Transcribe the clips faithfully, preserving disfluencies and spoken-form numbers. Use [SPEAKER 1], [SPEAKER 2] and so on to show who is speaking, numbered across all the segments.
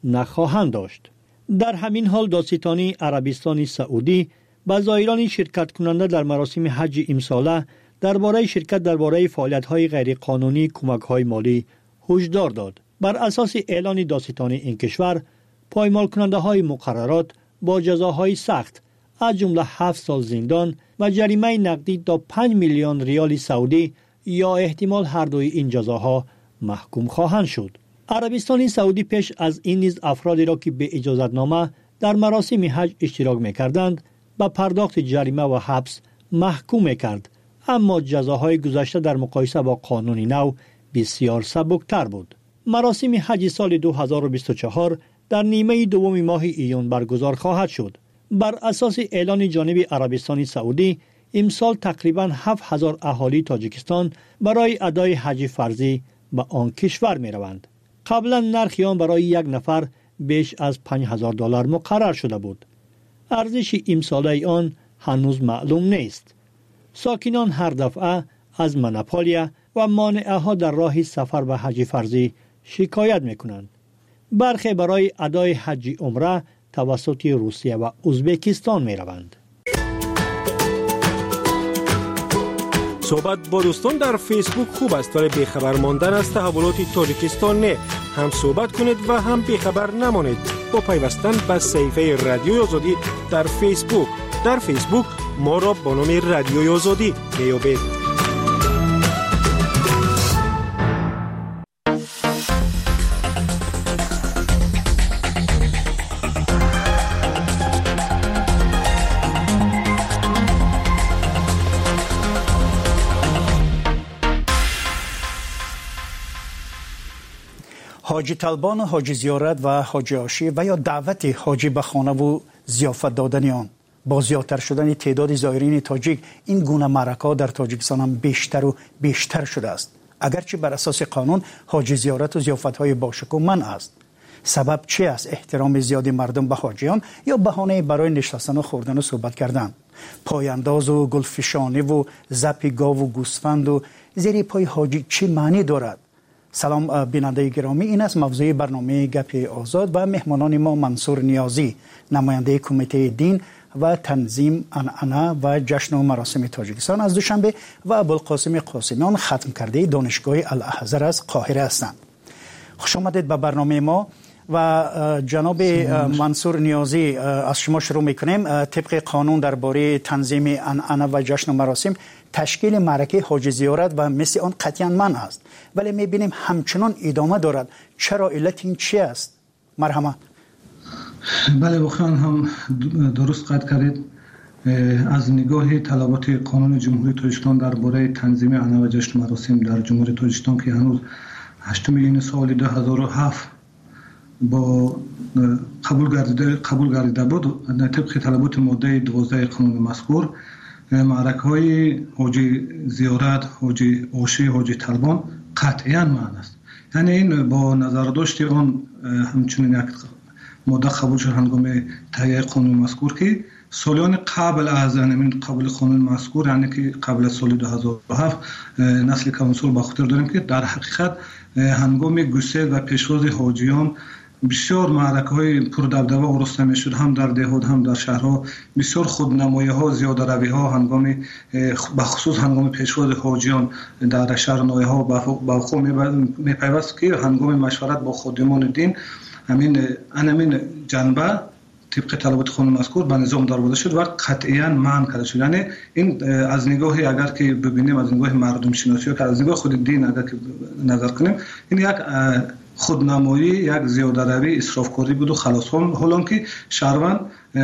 [SPEAKER 1] نخواهند داشت. در همین حال دادستانی عربستان سعودی به زائران شرکت کننده در مراسم حج امساله درباره شرکت درباره فعالیت‌های غیرقانونی کمک‌های مالی هشدار داد. بر اساس اعلان دادستانی این کشور، پایمال کننده های مقررات با جزاهای سخت از جمله هفت سال زندان و جریمه نقدی تا پنج میلیون ریال سعودی یا احتمال هر دوی این جزاها محکوم خواهند شد. عربستان سعودی پیش از این نیز افرادی را که به اجازتنامه در مراسم حج اشتراک می‌کردند به پرداخت جریمه و حبس محکوم می‌کرد، اما جزاهای گذشته در مقایسه با قانون نو بسیار سبکتر بود. مراسم حج سال دو هزار و بیست و چهار در نیمه دوم ماه ایون برگزار خواهد شد. بر اساس اعلان جانب عربستان سعودی، امسال تقریباً هفت هزار اهالی تاجیکستان برای ادای حج فرضی به آن کشور می روند. قبلا نرخ آن برای یک نفر بیش از پنج هزار دلار مقرر شده بود. ارزش امساله آن هنوز معلوم نیست. ساکنان هر دفعه از مناپولیا و مانعه ها در راه سفر به حج فرضی شکایت می کنند. برخی برای ادای حج عمره توسط روسیه و ازبکستان می روند.
[SPEAKER 2] صحبت با دوستان در فیسبوک خوب است، ولی بیخبر ماندن از تحولات تاجیکستان نه. هم صحبت کنید و هم بیخبر نمانید با پیوستن به صفحه رادیوی آزادی در فیسبوک. در فیسبوک ما را با نام رادیوی آزادی میابید.
[SPEAKER 3] حاجی طلبان و حاجی زیارت و حاجی عاشی و یا دعوت حاجی به خانه و ضیافت دادن آن با زیادتر شدن تعداد زائرین تاجیک، این گونه معرکه‌ها در تاجیکستان هم بیشتر و بیشتر شده است. اگرچه بر اساس قانون حاجی زیارت و ضیافت‌های باشکوه منع است. سبب چی است؟ احترام زیادی مردم به حاجیان یا بهانه برای نشستن و خوردن و صحبت کردن؟ پایانداز و گلفشانی و زپ گاو و گوسفند و زیر پای حاجی چی معنی دارد؟ سلام بیننده گرامی، این است موضوع برنامه گپ آزاد و مهمانان ما منصور نیازی، نماینده کمیته دین و تنظیم عنعنه و جشن و مراسم تاجیکستان از دوشنبه و ابوالقاسم قاسمیان ختم کرده دانشگاه الاحزر از قاهره هستند. خوش آمدید به برنامه ما و جناب منصور نیازی، از شما شروع میکنیم. طبق قانون درباره تنظیم عنعنه و جشن و مراسم، تشکیل معرکه حاجی زیارت و مثل آن قطعاً منع است، ولی میبینیم همچنان ادامه دارد. چرا؟ علت این چی است؟ مرحمت.
[SPEAKER 4] بله، واقعا هم درست قید کردید. از نگاه طلبات قانون جمهوری تاجیکستان درباره تنظیم عنعنه و جشن و مراسم در جمهوری تاجیکستان که هنوز هشتم یونیو سال دو هزار و هفت با قبول گردیده قبول گردیده بود، طبق طلبات ماده دوازده قانون مذکور، معرکه های حاجی زیارت، حاجی عاشی، حاجی طلبان قطعاً معنی است. یعنی این با نظر داشت آن همچنین یک ماده قبول شد هنگام تهیه قانون مذکور که سالیان قبل از این قبول قانون مذکور، یعنی که قبل از سال دو هزار و هفت، نسل کانسول با خاطر داریم که در حقیقت هنگام گسیل و پیشواز حاجیان بسیار معرکه های پردبدبه آورسته می شد، هم در دهات هم در شهرها. بسیار خودنمایی ها، زیاده روی ها هنگام بخصوص هنگام پیشواز حاجیان در شهر نایه ها با وقوع می پیوست که هنگام مشورت با خادمان دین همین همین جنبه طبق طلبات قانون مذکور به نظام درآورده شد و قطعاً منع کرده شد. یعنی این از نگاه اگر که ببینیم، از نگاه مردم شناسی یا از نگاه خود دین اگر که نظر کنیم، این یک خودنمایی، یک زیاده روی، اسرافکاری بود و خلاص. حالا که شهروند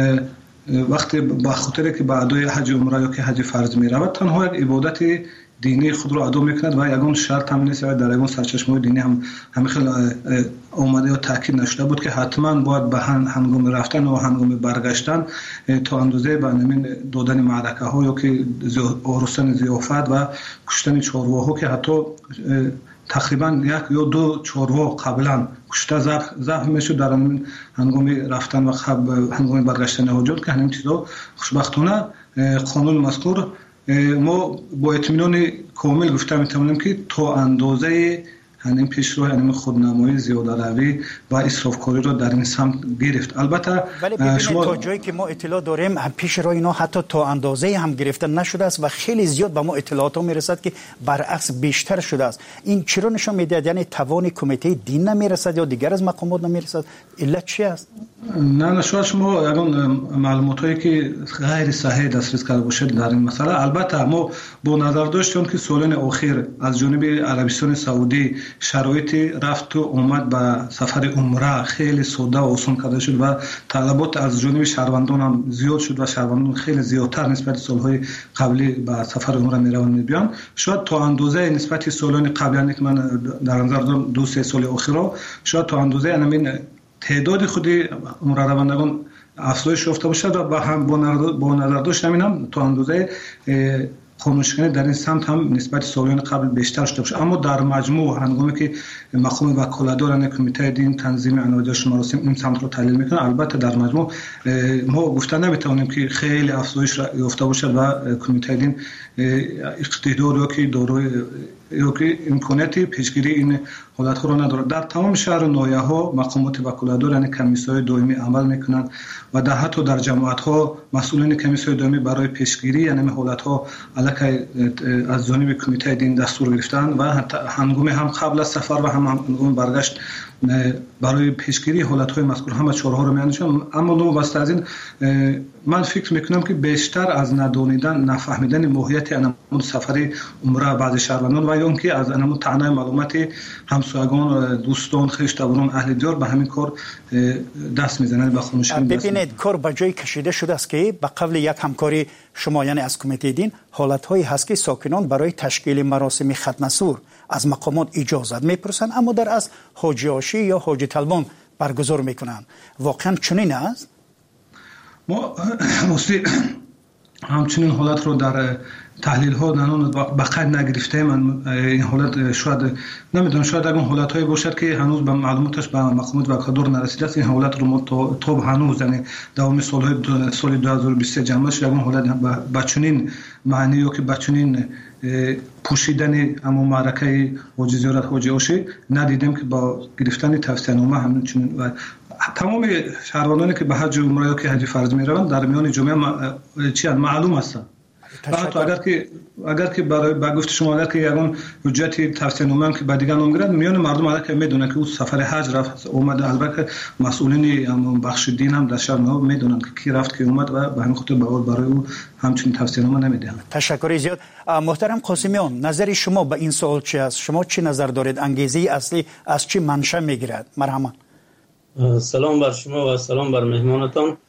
[SPEAKER 4] وقتی با خاطر که به ادای حج عمره یا که حج فرض می رود، تنها یک عبادت دینی خود را ادا میکند و یگان شرط هم نیست و در یگان سرچشمه دینی هم همین خیلی آمده یا تاکید نشده بود که حتما باید به هنگام رفتن و هنگام برگشتن تا اندازه به نمین دادن معرکه ها یا که آرستن ضیافت و کشتن چارواها که حتی تقریبا یک یا دو چاروا قبلا کشته ضعف میشد در هنگام رفتن و هنگام برگشتن حاجات که همین چیزا خوشبختانه قانون مذکور ما با اطمینان کامل گفته میتونیم که تا اندازه این پیشرو یعنی خودنمایی زیاده‌روی و اسرافکاری رو در این سمت گرفت. البته
[SPEAKER 3] ولی ببینید شما... تا جایی که ما اطلاع داریم پیشرو اینا حتی تا اندازه هم گرفته نشده است و خیلی زیاد به ما اطلاعات ها میرسد که برعکس بیشتر شده است. این چرا نشان میدهد؟ یعنی توان کمیته دین نمیرسد یا دیگر از مقامات نمیرسد؟ علت چی است؟
[SPEAKER 4] نه نه شاید شما اون معلوماتی که غیر صحیح دسترس کرده باشید در این مسئله. البته ما با نظر داشتیم که سالن اخیر از جانب عربستان سعودی شرایط رفت و آمد به سفر عمره خیلی ساده و آسان کرده شد و طلبات از جانب شهروندان هم زیاد شد و شهروندان خیلی زیادتر نسبت سالهای قبلی به سفر عمره میروند میبیان. شاید تا اندازه نسبت سالن قبلی که من در نظر دارم دو سه سال اخیر شاید تا اندازه همین تعداد خودی عمره روندگان افزایش یافته باشد و با هم با نظر داشت همین هم تا اندازه خاموشکنی در این سمت هم نسبت سالیان قبل بیشتر شده باشه. اما در مجموع هنگامی که مقام وکالتداران کمیته دین تنظیم عناوین مراسم این سمت رو تحلیل میکنه، البته در مجموع ما گفتن نمیتونیم که خیلی افزایش یافته باشه و کمیته دین اقتدار که دارای یا که امکاناتی پیشگیری این حالت ها را نداره. در تمام شهر و ناحیه ها مقامات وکالتدار یعنی کمیسیون دائمی عمل میکنند و در حتی در جماعت ها مسئولین کمیسیون دائمی برای پیشگیری یعنی حالت ها علیه از جانب کمیته دین دستور گرفتن و هنگام هم قبل از سفر و هم هنگام برگشت برای پیشگیری حالت های مذکور همه چهارها رو میاندیشن. اما نو واسه از این من فکر میکنم که بیشتر از ندونیدن نفهمیدن ماهیت انمون سفری عمره بعض شهروندان و یا اینکه از انمون تعنای معلومات همسایگان دوستان خویشاوندان اهل دیار به همین کار دست میزنند و خاموشی.
[SPEAKER 3] ببینید کار به جای کشیده شده است که به قبل یک همکاری شما یعنی از کمیته دین حالت هایی هست که ساکنان برای تشکیل مراسم ختم سور از مقامات اجازت میپرسند اما در از حاجی آشی یا حاجی طلبان برگزار میکنند. واقعا چنین است؟
[SPEAKER 4] ما مصری همچنین حالت رو در تحلیل ها نانون بقید نگرفته. من این حالت شاید نمیدونم شاید اون حالت هایی باشد که هنوز به معلوماتش به مقامات وکالتدار نرسیده است. این حالت رو ما تا هنوز یعنی دوام سال سال دو هزار و بیست و سه جمع شد اون حالت بچنین معنی یا که بچنین پوشیدن اما معرکه حاجی زیارت حاجی آشی ندیدیم که با گرفتن توصیه نامه همچنین و تمام شهروندانی که به حج عمره یا که حج فرض میروند در میان جامعه چی معلوم هستند. حتی اگر که اگر که برای با گفت شما اگر که یگان حجت توصیه نامه که بعد دیگه نمیگیرد میان مردم اگر که میدونن که او سفر حج رفت اومده البته مسئولین هم بخش دین هم در شهر نو میدونن که کی رفت کی اومد و به همین خاطر برای او همچین توصیه نامه نمیدهند.
[SPEAKER 3] تشکر زیاد. محترم قاسمیان نظر شما به این سوال چی است؟ شما چی نظر دارید؟ انگیزه اصلی از چی منشأ میگیرد؟ مرحبا.
[SPEAKER 5] سلام بر شما و سلام بر مهمانتان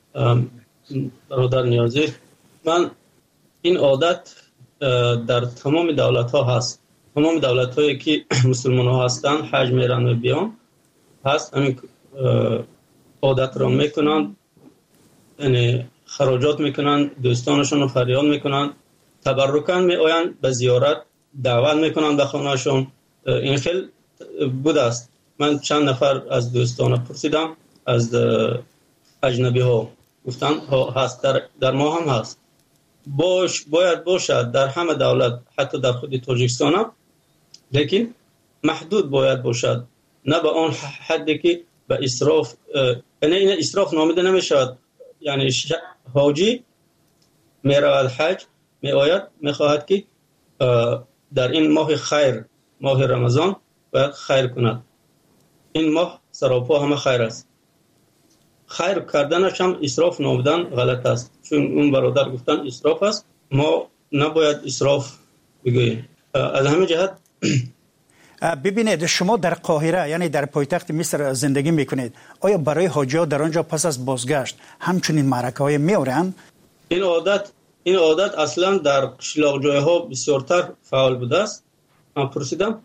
[SPEAKER 5] برادر نیازی. من این عادت در تمام دولت ها هست. تمام دولت هایی که مسلمان ها هستند حج میرن و بیان هست همین عادت را میکنند، یعنی خراجات میکنند، دوستانشون رو فریاد میکنند، تبرکاً میآیند به زیارت، دعوت میکنند به خانهشون. این خیلی بود است. من چند نفر از دوستان پرسیدم از اجنبی ها گفتن هست در, در ما هم هست. باش باید باشد در همه دولت حتی در خود تاجیکستان هم، لیکن محدود باید باشد، نه به آن حدی که به اسراف یعنی این اسراف نامیده نمیشود. یعنی حاجی میرود حج میآید میخواهد که در این ماه خیر ماه رمضان باید خیر کند. این ماه سراپا همه خیر است. خیر کردنش هم اسراف نامیدن غلط است، چون اون برادر گفتن اسراف است. ما نباید اسراف بگوییم. از همه جهت
[SPEAKER 3] ببینید شما در قاهره یعنی در پایتخت مصر زندگی میکنید، آیا برای حاجی‌ها در آنجا پس از بازگشت همچنین معرکه‌های میآورند؟
[SPEAKER 5] این عادت این عادت اصلا در قشلاق جای‌ها بسیارتر فعال بوده است. من پرسیدم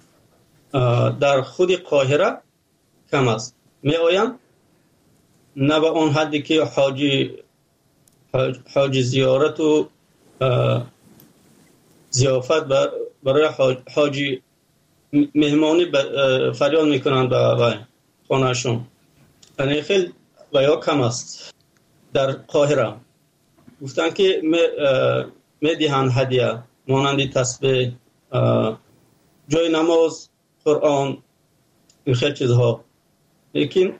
[SPEAKER 5] در خود قاهره کم است. میآیند نه به اون حدی که حاجی حاجی زیارت و ضیافت برای حاجی مهمانی فریاد میکنند به خانهشون. یعنی خیلی و یا کم است. در قاهره گفتن که میدهند هدیه مانند تسبیح، جای نماز قرآن این خیلی چیزها، لیکن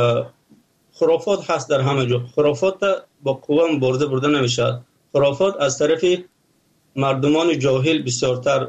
[SPEAKER 5] خرافات هست در همه جا. خرافات با قوه مبارزه برده نمیشد. خرافات از طرف مردمان جاهل بسیارتر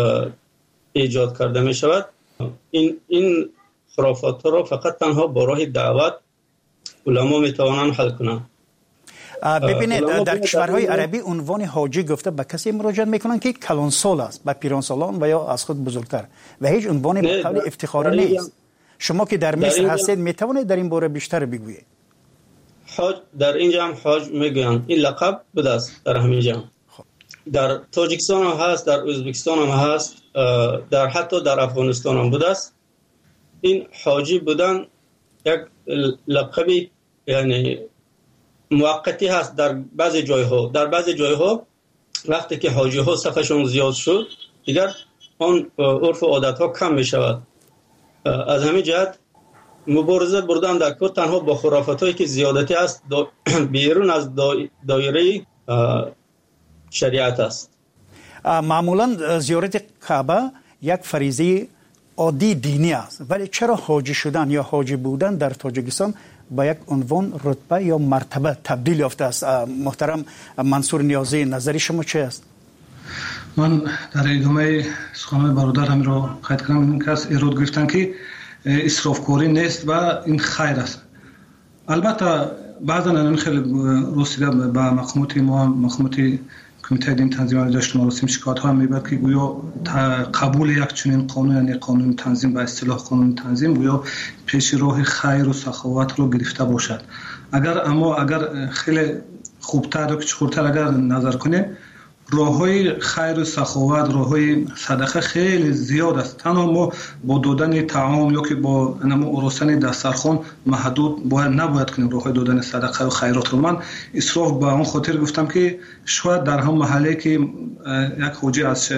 [SPEAKER 5] ایجاد کرده می شود. این این خرافات را فقط تنها با راه دعوت علما می توانند حل کنند.
[SPEAKER 3] ببینید در کشورهای عربی عنوان حاجی گفته به کسی مراجعه میکنن که کلانسال است، به پیرانسالان و یا از خود بزرگتر، و هیچ عنوانی به قول افتخاری نیست. شما که در مصر هستید میتوانید در این باره بیشتر بگویید؟
[SPEAKER 5] حاج در اینجا هم حاج میگن، این لقب بوده است در همین جا. در تاجیکستان هم هست، در ازبکستان هم هست، در حتی در افغانستان هم بوده است. این حاجی بودن یک لقبی یعنی موقتی هست در بعضی جایها. در بعضی جایها وقتی که حاجی ها صفشون زیاد شد دیگر آن عرف و عادت ها کم می شود. از همین جهت مبارزه بردن در کار تنها با خرافات هایی که زیادتی است بیرون از دایره شریعت است.
[SPEAKER 3] معمولا زیارت کعبه یک فریضه عادی دینی است، ولی چرا حاجی شدن یا حاجی بودن در تاجیکستان با یک عنوان رتبه یا مرتبه تبدیل یافته است؟ محترم منصور نیازی، نظری شما چه است؟
[SPEAKER 4] من در ادامه سخنان برادرم را قید کنم این کس ایراد گرفتن که اسرافکاری نیست و این خیر است. البته بعضا این خیلی رسیده به مقامات ما، مقامات کمیته دین تنظیم آنجاشت مراسم شکایت ها میبرد که گویا قبول یک چنین قانون یعنی قانون تنظیم به اصطلاح قانون تنظیم گویا پیش راه خیر و سخاوت رو گرفته باشد. اگر اما اگر خیلی خوبتر و چخورتر اگر نظر کنیم، راه‌های خیر و سخاوت، راه‌های صدقه خیلی زیاد است. تنها ما با دادن طعام یا که با نمو ارسطن دسترخوان محدود باید نباید کنیم راه‌های دادن صدقه و خیرات رو. من اسراف به اون خاطر گفتم که شاید در هم محله که یک حاجی از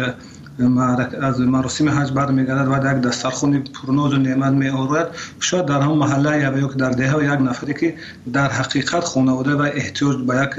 [SPEAKER 4] از مراسم حج برمیگردد و یک دسترخوان پرناز و نعمت میآورد، شاید در هم محله یا یک در دهه و یک نفری که در حقیقت خانواده و احتیاج به یک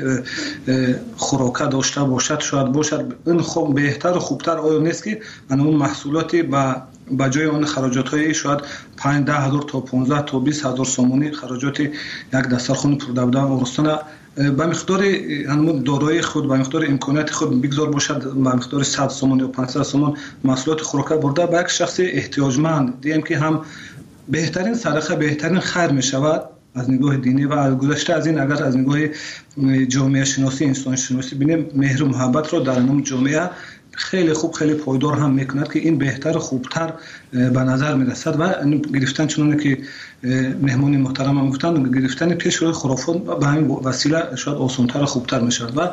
[SPEAKER 4] خوراک داشته باشد شاید باشد. این خوب بهتر و خوبتر آیا نیست که من اون محصولاتی با با جای اون خراجات های شاید پنج ده هزار تا پانزده تا بیست هزار سومونی خراجات یک دسترخوان پردابده ارسطن با مقدار همون دارایی خود با مقدار امکانات خود بگذار باشد، با مقدار صد سومون یا پانصد سومون محصولات خوراک برده به یک شخص احتیاجمند دیم که هم بهترین صدقه بهترین خیر می شود از نگاه دینی. و از گذشته از این اگر از نگاه جامعه شناسی انسان شناسی بینیم، مهر و محبت رو در نام جامعه خیلی خوب خیلی پایدار هم میکند که این بهتر و خوبتر به نظر میرسد. و گرفتن چنانه که مهمون محترم هم گفتن، گرفتن پیش روی خرافات به همین وسیله شاید آسانتر و خوبتر میشد. و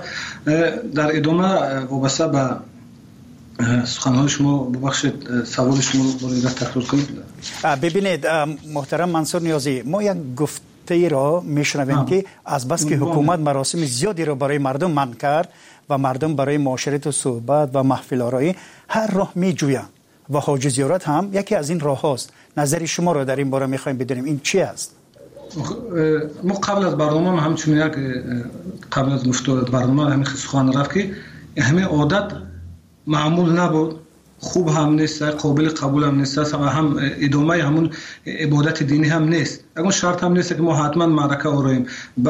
[SPEAKER 4] در ادامه وابسته به سخنهای شما ببخشید سوال شما رو باید تکرار کنید.
[SPEAKER 3] ببینید محترم منصور نیازی، ما یک گفته را میشنویم که از بس که حکومت مراسم زیادی را برای مردم منع کرد و مردم برای معاشرت و صحبت و محفل آرایی هر راه می جویند و حاج زیارت هم یکی از این راه هاست. نظر شما را در این باره میخوایم بدونیم، این چی است؟
[SPEAKER 4] ما قبل از برنامه همچنین یک قبل از گفتار برنامه همین سخن رفت که همه عادت معمول نبود، خوب هم نیست، قابل قبول هم نیست و هم ادامه همون عبادت دینی هم نیست. اگر شرط هم نیست که ما حتما معرکه آراییم.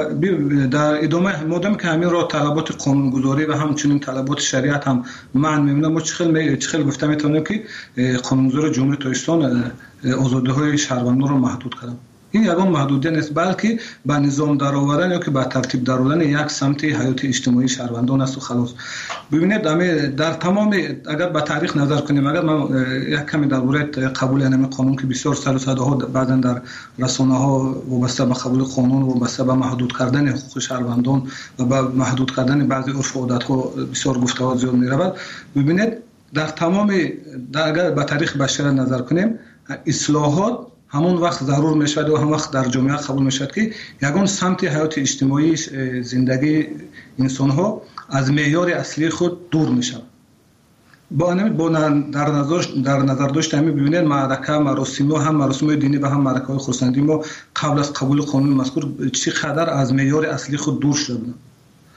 [SPEAKER 4] در ادامه مادام که همین را طلبات قانونگذاری و همچنین طلبات شریعت هم معنی میمونه، ما چخیل چخیل گفته میتونیم که قانونگذار جمهوری تاجیکستان آزادی های شهروندان رو محدود کردن. این یگان محدودیت نیست، بلکه به نظام درآوردن یا که به ترتیب درآوردن یک سمت حیات اجتماعی شهروندان است و خلاص. ببینید در تمام اگر به تاریخ نظر کنیم، اگر من یک کمی درباره قبول این قانون که بسیار سر و صداها بعضا در رسانه ها وابسته به قبول قانون وابسته به محدود کردن حقوق شهروندان و به محدود کردن بعضی عرف و عادت ها بسیار گفته ها زیاد می‌رود. ببینید در تمام در اگر به تاریخ بشر نظر کنیم، اصلاحات همون وقت ضرور میشود و هم وقت در جامعه قبول میشود که یگان سمت حیات اجتماعی زندگی انسان ها از معیار اصلی خود دور میشود. با با در نظر در نظر داشت همین ببینید معرکه مراسم ها هم مراسم دینی و هم معرکه های خرسندی ما قبل از قبول قانون مذکور چقدر از معیار اصلی خود دور شدن.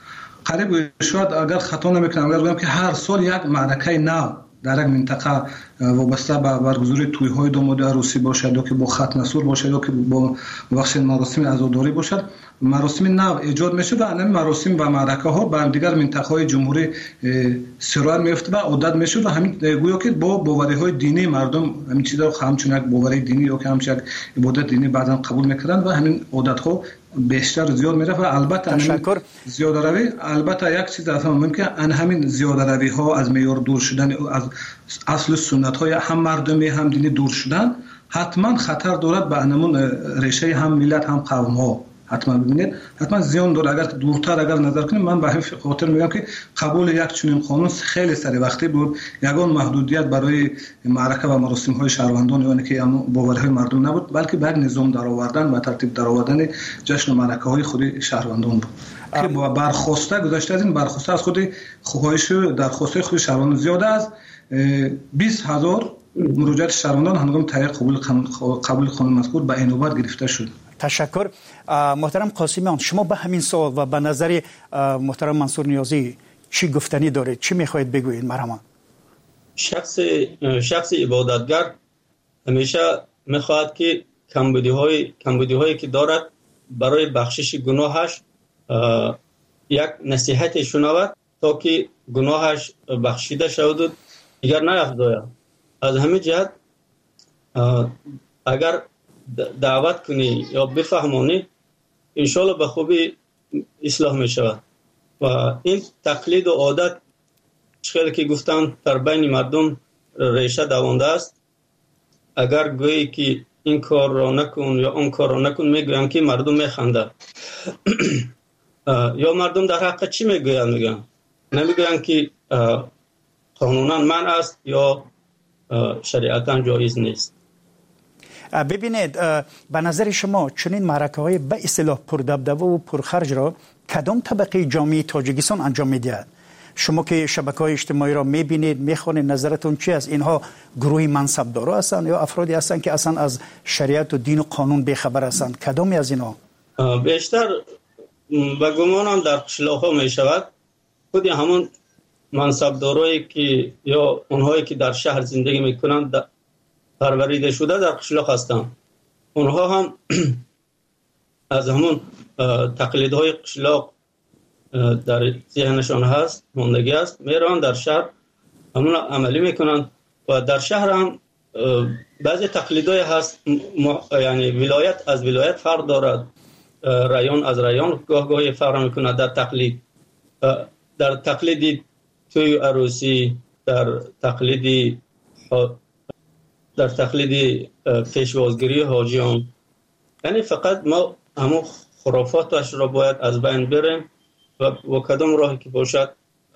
[SPEAKER 4] قریب شاید اگر خطا نمیکنم اگر بگم که هر سال یک معرکه نو در یک منطقه وابسته به برگزاری توی‌های داماد عروسی باشد یا که با ختم سور باشد یا که با بخش مراسم عزاداری باشد، مراسم نو ایجاد میشه و این مراسم و معرکه ها به دیگر منطقه‌های جمهوری سرایت میفته و عادت میشه و همین گویا که با باوری‌های دینی مردم همین چیزا همچون یک باوری دینی یا که همچون یک عبادت دینی بعداً قبول میکردن و همین عادت‌ها بیشتر زیاد میره و البته
[SPEAKER 3] تشکر
[SPEAKER 4] زیاده روی البته یک چیز اصلا ممکن ان همین زیاده روی ها از معیار دور شدن از اصل سنت های هم مردمی هم دینی دور شدن حتما خطر دارد به انمون ریشه هم ملت هم قوم ها. حتما ببینید حتما زیان داره. اگر دورتر اگر نظر کنیم من به همین خاطر میگم که قبول یک چنین قانون خیلی سری وقتی بود یگان محدودیت برای معرکه و مراسم های شهروندان یعنی که باورهای مردم نبود بلکه بر نظام درآوردن و ترتیب درآوردن جشن و معرکه های خود شهروندان بود که با برخواسته گذشته از این برخواسته از خود خواهش درخواسته خود شهروندان زیاده از بیست هزار مراجعات شهروندان هنگام تایید قبول قبول قانون مذکور به این نوبت گرفته شد.
[SPEAKER 3] تشکر. محترم قاسمیان، شما به همین سوال و به نظر محترم منصور نیازی چی گفتنی دارید؟ چی میخواهید بگویید؟ مرحبا.
[SPEAKER 5] شخص شخص عبادتگر همیشه میخواهد که کمبودی های کمبودی هایی که دارد برای بخشش گناهش یک نصیحت شنود تا که گناهش بخشیده شود و دیگر نیفزاید. از همین جهت اگر دعوت کنی یا بفهمانی انشالله به خوبی اصلاح می شود و این تقلید و عادت چخیلی که گفتن در بین مردم ریشه دوانده است. اگر گویی که این کار را نکن یا اون کار را نکن میگوین که مردم میخنده یا مردم در حق چی میگوین؟ میگن نمیگوین که قانونا منع است یا شریعتا جایز نیست.
[SPEAKER 3] ببینید به نظر شما چنین معرکه های به اصطلاح پردبدبه و پرخرج را کدام طبقه جامعه تاجیکستان انجام میدهد؟ شما که شبکه های اجتماعی را میبینید میخوانید نظرتون چی است؟ اینها گروه منصبدارا هستند یا افرادی هستند که اصلا از شریعت و دین و قانون بیخبر هستند؟ کدامی از اینها؟
[SPEAKER 5] بیشتر به گمانم در قشلاق ها میشود خودی همون منصبدارایی که یا اونهایی که در شهر زندگی میکنند پروریده شده در قشلاق هستند. اونها هم از همون تقلیدهای قشلاق در ذهنشان هست ماندگی است میرن در شهر همون عملی میکنند و در شهر هم بعضی تقلیدهای هست یعنی ولایت از ولایت فرق دارد، رایون از رایون گاه گاهی فرق میکنه در تقلید در تقلید توی عروسی در تقلید در تقلید پیشوازگیری حاجیان. یعنی فقط ما همون خرافاتش را باید از بین بریم و و کدام راهی که باشد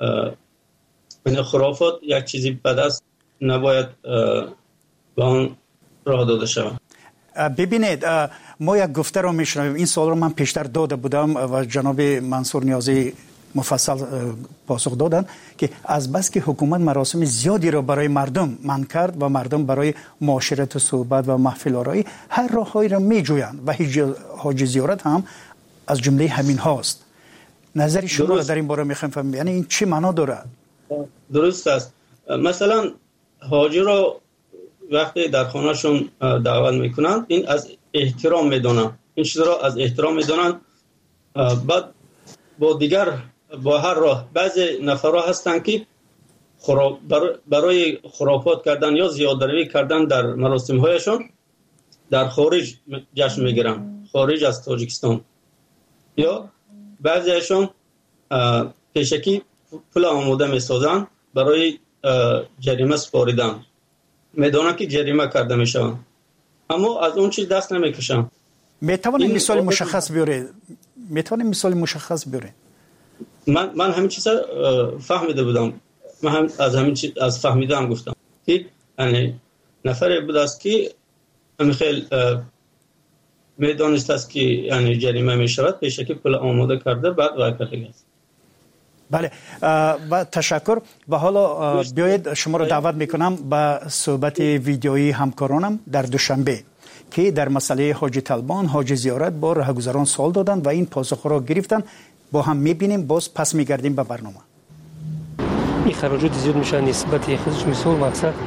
[SPEAKER 5] این خرافات یک چیزی بد است نباید به آن راه داده شود.
[SPEAKER 3] ببینید ما یک گفته رو میشنویم، این سوال رو من پیشتر داده بودم و جناب منصور نیازی مفصل پاسخ دادن که از بس که حکومت مراسم زیادی را برای مردم منع کرد و مردم برای معاشرت و صحبت و محفل آرایی هر راههایی را میجویند و حاج زیارت هم از جمله همین هاست. نظر شما را در این باره میخوایم فهمیم، یعنی این چی معنا داره؟
[SPEAKER 5] درست است. مثلا حاجی را وقتی در خانهشون دعوت میکنند این از احترام میدونن، این چیز را از احترام میدونن. بعد با دیگر با هر راه بعضی نفرها هستند که برای خرافات کردن یا زیادروی کردن در مراسم هایشون در خارج جشن میگیرن، خارج از تاجیکستان، یا بعضیشون پیشکی پول آماده میسازن برای جریمه سپاریدن، میدونن که جریمه کرده میشن اما از اون چیز دست نمیکشن.
[SPEAKER 3] میتوانید مثال مشخص بیارید؟ میتوانید مثال مشخص بیارید؟
[SPEAKER 5] من من همین چیزا فهمیده بودم، من هم از همین چیز از فهمیدم گفتم که یعنی نفری بود است که همین خیلی میدونست است که یعنی جریمه میشود پیشکی پول آماده کرده بعد وای کرده است.
[SPEAKER 3] بله و تشکر. و حالا بیایید شما را دعوت میکنم به صحبت ویدیویی همکارانم در دوشنبه که در مسئله حاج طلبان حاج زیارت با راهگذران سوال دادن و این پاسخ را گرفتن. با هم میبینیم، باز پس میگردیم به برنامه.
[SPEAKER 6] این خراجات زیاد میشه نسبت خودش مثال مقصد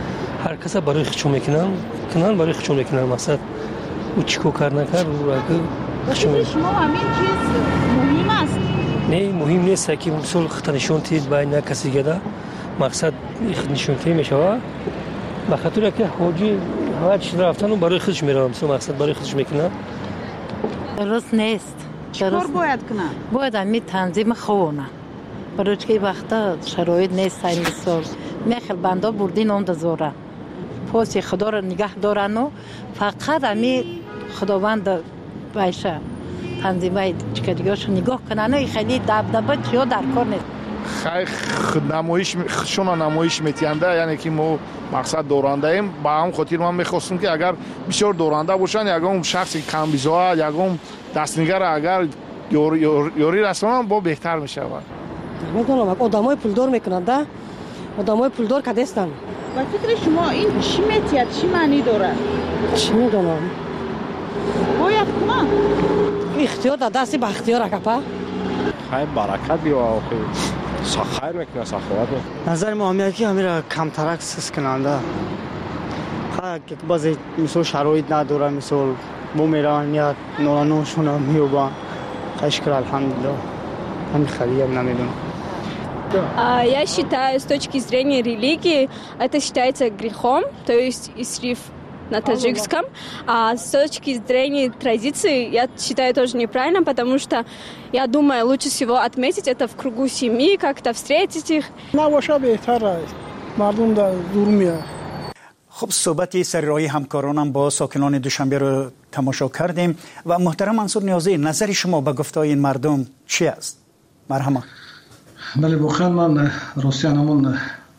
[SPEAKER 6] هر کس برای خودشون میکنن کنن برای خودشون میکنن مثلا او چیکو کار نکرد او اگه
[SPEAKER 7] شما همین چیز مهم است
[SPEAKER 6] نه مهم نیست که مثلا خطنشون تید باید نه کسی گدا مقصد خطنشون تی میشه به خاطر که حاجی هر چی رفتن و برای خودش میرن مثلا مقصد برای خودش میکنن
[SPEAKER 8] درست نیست
[SPEAKER 7] چطور باید کنن
[SPEAKER 8] باید همین تنظیم خونه برای که وقتا شرایط نیست این مثال میخل بنده بردین اون دزوره پاسی خدا رو نگه دارن و فقط همین خداوند باشه تنظیمای چکدیگاشو نگاه کنن و خیلی دبدبه چیا در کار نیست
[SPEAKER 9] خیلی نمایش شون نمایش میتینده یعنی که ما مقصد دورنده ایم با هم خاطر من میخواستم که اگر بسیار دورنده باشن یکم شخصی کم بیزا یکم دستنگر اگر یوری یوری رسانه با بهتر میشه
[SPEAKER 10] میدونم آدمای پولدار میکنند آدمای پولدار که دستن
[SPEAKER 7] و فکر شما این چی میتید چی معنی داره
[SPEAKER 10] چی میدونم
[SPEAKER 7] باید کنم
[SPEAKER 10] اختیار در دستی به اختیار کپا
[SPEAKER 11] خیلی برکت بیو آخی خیر میکنه سخاوت
[SPEAKER 12] نظر ما همیه که همین را کم ترک سس کننده خیلی بعضی مثل شرایط نداره مثل بو میرن یا نورانوشون هم میوبان خشکر الحمدلله همین خیلی نمیدونم.
[SPEAKER 13] Я считаю, с точки зрения религии, это считается грехом, то есть исриф на таджикском. А с точки зрения традиции, я считаю тоже неправильно, потому что, я думаю, лучше всего отметить это в кругу семьи, как-то встретить их.
[SPEAKER 3] خب صحبت سررای همکارانم با ساکنان دوشنبه رو تماشا کردیم و محترم منصور نیازی نظر شما به گفتهای این مردم چی است؟ مرحبا.
[SPEAKER 4] بله بخیر من روسیانمون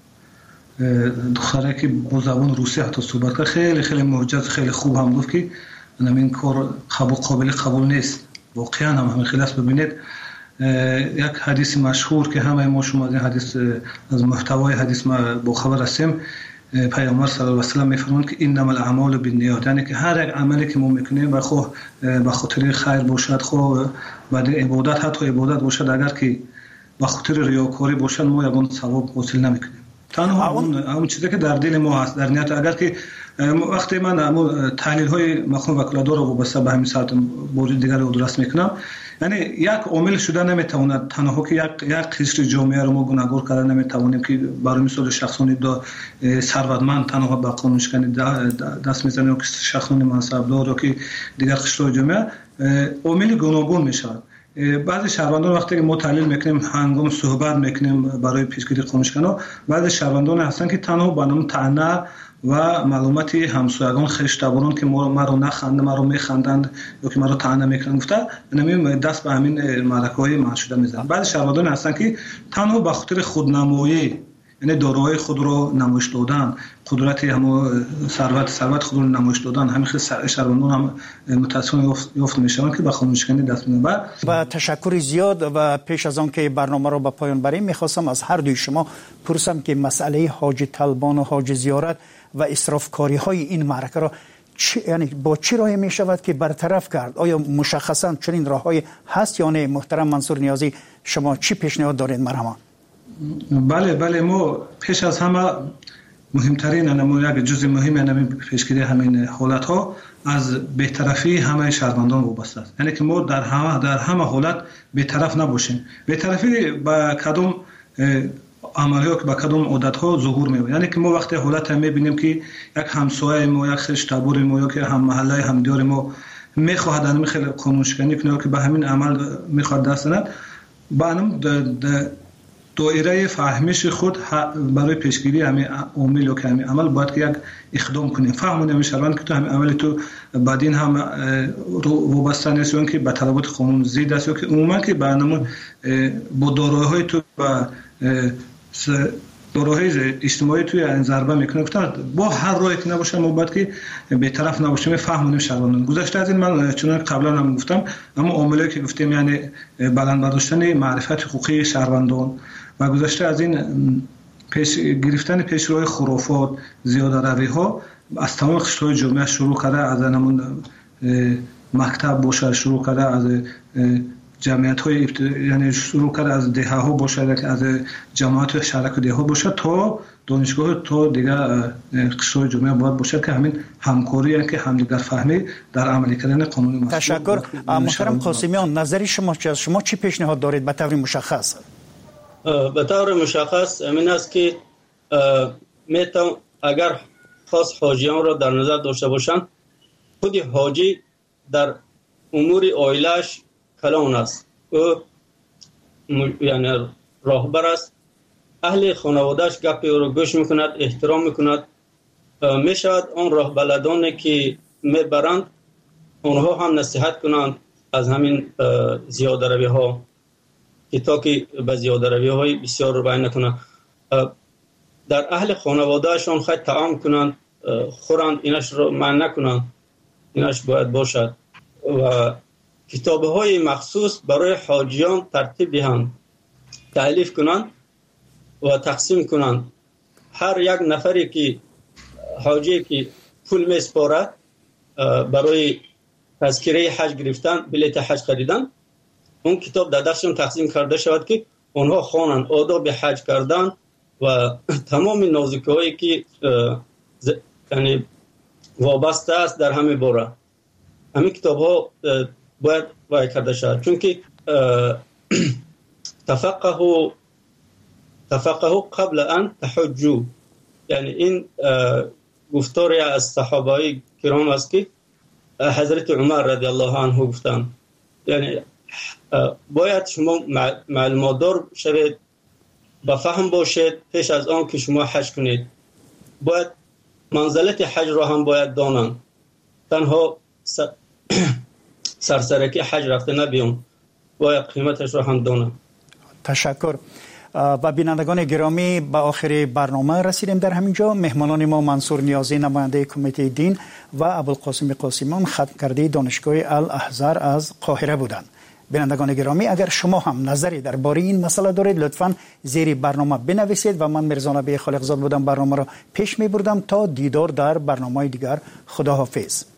[SPEAKER 4] دختره که با زبان روسی حتی صحبت کرد خیلی خیلی معجز خیلی خوب هم گفت که این کار قبول قابل قبول نیست واقعا هم همین خیلی است. ببینید یک حدیث مشهور که همه ما شما از این حدیث از محتوای حدیث ما با خبر هستیم پیامبر صلی الله علیه و سلم میفرمایند که انما الاعمال بالنیات یعنی که هر یک عملی که ما میکنیم به خو به خاطر خیر باشد خو بعد عبادت حتی عبادت باشد اگر که به خاطر ریاکاری باشد ما یگان ثواب حاصل نمیکنیم. تنها اون اون چیزی که در دل ما هست در نیت اگر که وقتی من تحلیل های مفهوم وکالت‌دار رو وابسته به همین ساعت مورد دیگر رو درست میکنم یعنی یک عامل شده نمیتواند تنها که یک یک قشر جامعه رو ما گوناگور کردن نمیتوانیم که برای مثال شخصانی دا ثروتمند تنها به قانون شکنی دست میزنه یا شخصانی منصبدار یا که دیگر قشر جامعه عامل گوناگون میشود. بعضی شهروندان وقتی که ما تحلیل میکنیم هنگام صحبت میکنیم برای پیشگیری قانونشکنان بعضی شهروندان هستن که تنها به نام طعنه و معلومات همسایگان خشتباران که ما ما رو نخنده ما رو میخندند یا که ما رو طعنه میکنن گفته نمیم دست به همین معرکه‌های معشوده میزنن. بعضی شهروندان هستن که تنها به خاطر خودنمایی یعنی دارایی خود رو نمایش دادن قدرت هم ثروت ثروت خود رو نمایش دادن همین خیلی شهروندان هم متاسفانه یافت میشن که به قانونشکنی دست میدن.
[SPEAKER 3] با تشکر زیاد و پیش از آن که برنامه رو به پایان بریم میخواستم از هر دوی شما پرسم که مسئله حاج طلبان و حاج زیارت و اسرافکاری های این معرکه را چی، یعنی با چه راهی می شود که برطرف کرد؟ آیا مشخصا چنین راههایی هست یا نه؟ محترم منصور نیازی شما چی پیشنهاد دارید؟ مرحبا.
[SPEAKER 4] بله بله ما پیش از همه مهمترین نمونه یک جزء مهم همین پیشگیری همین حالت ها از بی‌طرفی همه شهروندان وابسته است. یعنی که ما در همه در همه حالت بی‌طرف نباشیم. بی‌طرفی با کدوم عملیات با کدوم عادت ها ظهور می‌یابد. یعنی که ما وقتی حالت می‌بینیم که یک همسایه ما یک خشتبار ما یا که هم محله هم دیار ما می‌خواهد همین خیلی قانونشکنی کنه که به همین عمل می‌خواد دست بزند با هم دایره فهمش خود برای پیشگیری همین عامل یا که همین عمل باید که یک اقدام کنیم فهمونیم شهروند که تو همین عمل تو بعدین هم وابسته نیست یا که به طلبات قانون ضد است یا که عموما که برنامه با دارایی‌های تو با دارایی‌های اجتماعی توی این ضربه میکنه گفتن با هر راهی که نباشه ما باید که به طرف نباشیم فهمونیم شهروندان. گذشته از این من چون قبلا هم گفتم اما عاملی که گفتیم یعنی بلند برداشتن معرفت حقوقی شهروندان و گذشته از این پیش گرفتن پیشروهای خرافات زیاده روی ها از تمام قشرهای جامعه شروع کرده از همون مکتب باشه شروع کرده از جمعیت های یعنی شروع کرده از دهه ها باشه از جماعت شهرک دهه ها باشه تا دانشگاه تا دیگه قشر جامعه باید باشد که همین همکاری که همدیگر فهمی در عملی کردن قانون مذکور.
[SPEAKER 3] تشکر. محترم قاسمیان، نظر شما چه است؟ شما چی پیشنهاد دارید به طور مشخص؟
[SPEAKER 5] به طور مشخص این است که میتون اگر خاص حاجیان را در نظر داشته باشند، خود حاجی در امور عائله‌اش کلان است، او یعنی راهبر است، اهل خانوادهش گپ او را گوش میکند، احترام میکند. میشود آن راه بلدانی که میبرند اونها هم نصیحت کنند از همین زیاده روی ها که تا که به زیاده روی های بسیار رو بیان نکنند. در اهل خانوادهشان خیلی طعام کنند، خورند، اینش رو منع نکنند، اینش باید باشد. و کتابه های مخصوص برای حاجیان ترتیب دهند، تألیف کنند و تقسیم کنند. هر یک نفری که حاجی که پول میسپارد برای تذکره حج گرفتن، بلیط حج خریدن، اون کتاب در دستشون تقسیم کرده شود که اونها خوانند آداب حج کردن و تمام نازکی‌هایی که یعنی وابسته است در همه باره. همین کتاب ها باید وای کرده شود، چون که تفقهوا تفقهوا قبل ان تحجوا، یعنی این گفتاری از صحابه کرام است که حضرت عمر رضی الله عنه گفتند، یعنی باید شما معلومات دار شوید، با فهم باشید پیش از آن که شما حج کنید. باید منزلت حج را هم باید دانند، تنها سرسرکی حج رفته نبیون، باید قیمتش را هم دانند.
[SPEAKER 3] تشکر. و بینندگان گرامی، به آخر برنامه رسیدیم. در همینجا مهمانان ما منصور نیازی نماینده کمیته دین و ابوالقاسم قاسمیان ختم کرده دانشگاه الاحزار از قاهره بودند. بینندگان گرامی، اگر شما هم نظری درباره این مسئله دارید لطفاً زیر برنامه بنویسید و من مرزا نبی خالقزاد بودم، برنامه را پیش می بردم. تا دیدار در برنامه دیگر، خداحافظ.